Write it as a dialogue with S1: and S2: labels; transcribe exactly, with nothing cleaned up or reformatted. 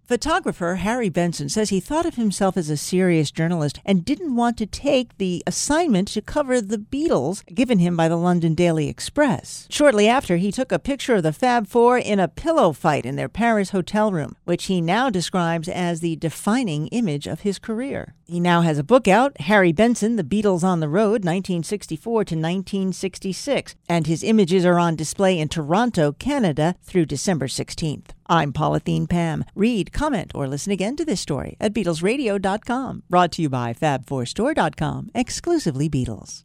S1: Photographer Harry Benson says he thought of himself as a serious journalist and didn't want to take the assignment to cover the Beatles given him by the London Daily Express. Shortly after, he took a picture of the Fab Four in a pillow fight in their Paris hotel room, which he now describes as the defining image of his career. He now has a book out, Harry Benson, The Beatles on the Road, nineteen sixty-four to nineteen sixty-six, and his images are on display in Toronto, Canada through December sixteenth. I'm Pauline Pam. Read, comment, or listen again to this story at Beatles Radio dot com. Brought to you by Fab Four Store dot com, exclusively Beatles.